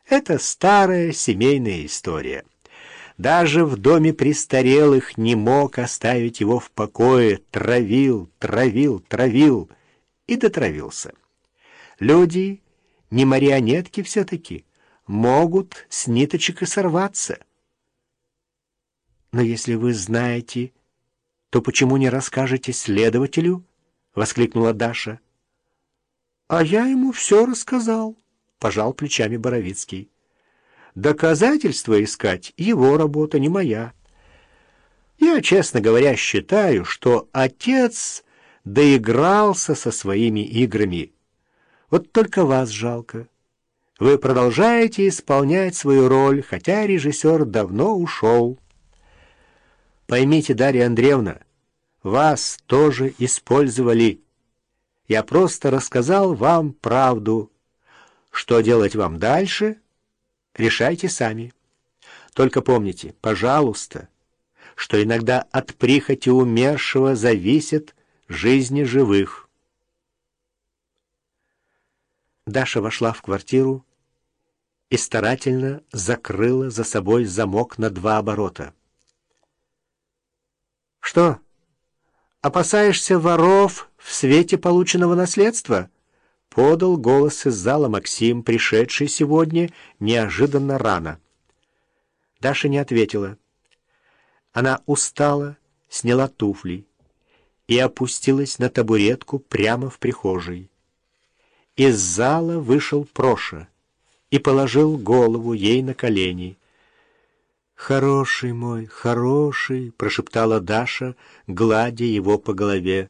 Это старая семейная история. Даже в доме престарелых не мог оставить его в покое, травил, травил, травил и дотравился. Люди, не марионетки все-таки, могут с ниточек и сорваться. «Но если вы знаете, то почему не расскажете следователю?» — воскликнула Даша. «А я ему все рассказал», — пожал плечами Боровицкий. «Доказательства искать — его работа, не моя. Я, честно говоря, считаю, что отец доигрался со своими играми. Вот только вас жалко. Вы продолжаете исполнять свою роль, хотя режиссер давно ушел. Поймите, Дарья Андреевна, вас тоже использовали. Я просто рассказал вам правду. Что делать вам дальше, решайте сами. Только помните, пожалуйста, что иногда от прихоти умершего зависит жизни живых». Даша вошла в квартиру и старательно закрыла за собой замок на 2 оборота. «Что, опасаешься воров в свете полученного наследства?» — подал голос из зала Максим, пришедший сегодня неожиданно рано. Даша не ответила. Она устала, сняла туфли и опустилась на табуретку прямо в прихожей. Из зала вышел Проша и положил голову ей на колени. «Хороший мой, хороший!» — прошептала Даша, гладя его по голове.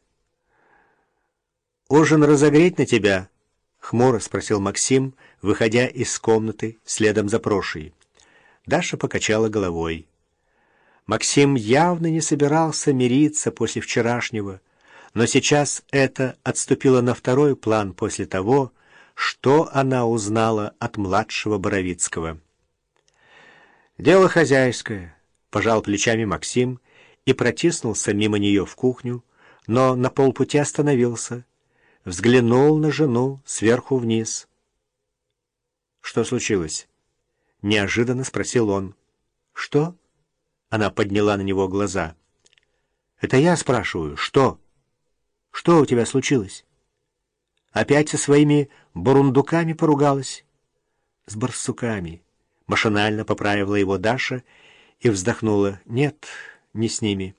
«Ужин разогреть на тебя?» — хмуро спросил Максим, выходя из комнаты следом за Прошей. Даша покачала головой. Максим явно не собирался мириться после вчерашнего, но сейчас это отступило на второй план после того, что она узнала от младшего Боровицкого. «Дело хозяйское», — пожал плечами Максим и протиснулся мимо нее в кухню, но на полпути остановился, взглянул на жену сверху вниз. «Что случилось?» — неожиданно спросил он. «Что?» — она подняла на него глаза. «Это я спрашиваю, что? Что у тебя случилось? Опять со своими бурундуками поругалась?» «С барсуками», — машинально поправила его Даша и вздохнула. «Нет, не с ними.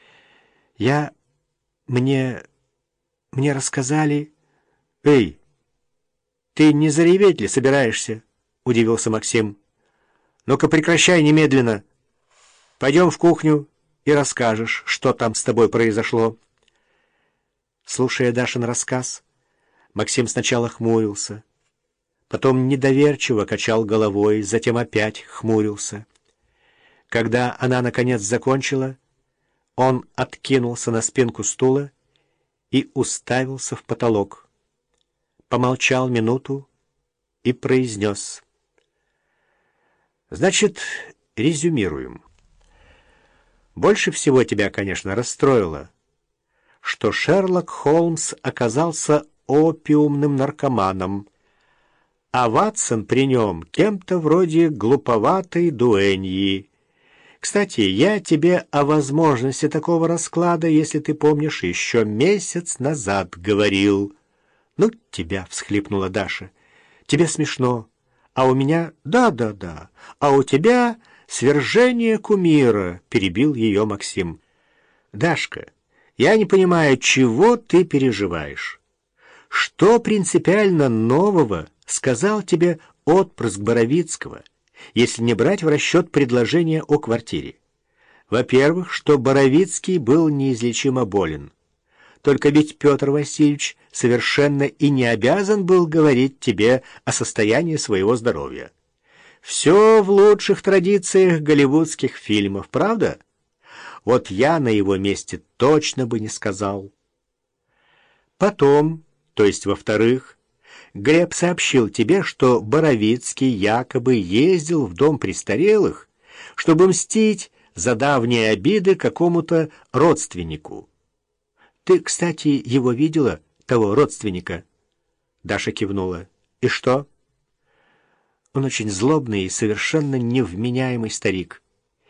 Мне рассказали...» «Эй, ты не зареветь ли собираешься?» — удивился Максим. «Ну-ка прекращай немедленно. Пойдем в кухню и расскажешь, что там с тобой произошло». Слушая Дашин рассказ, Максим сначала хмурился, потом недоверчиво качал головой, затем опять хмурился. Когда она, наконец, закончила, он откинулся на спинку стула и уставился в потолок. Помолчал минуту и произнес: «Значит, резюмируем. Больше всего тебя, конечно, расстроило, что Шерлок Холмс оказался опиумным наркоманом, а Ватсон при нем кем-то вроде глуповатой дуэньи. Кстати, я тебе о возможности такого расклада, если ты помнишь, еще месяц назад говорил». «Ну, тебя!» — всхлипнула Даша. «Тебе смешно, а у меня...» «Да, а у тебя свержение кумира», — перебил ее Максим. «Дашка, я не понимаю, чего ты переживаешь. Что принципиально нового сказал тебе отпрыск Боровицкого, если не брать в расчет предложение о квартире? Во-первых, что Боровицкий был неизлечимо болен. Только ведь Петр Васильевич совершенно и не обязан был говорить тебе о состоянии своего здоровья. Все в лучших традициях голливудских фильмов, правда? Вот я на его месте точно бы не сказал». Потом, то есть во-вторых, Глеб сообщил тебе, что Боровицкий якобы ездил в дом престарелых, чтобы мстить за давние обиды какому-то родственнику. Ты, кстати, его видела, того родственника?» Даша кивнула. «И что?» Он очень злобный и совершенно невменяемый старик.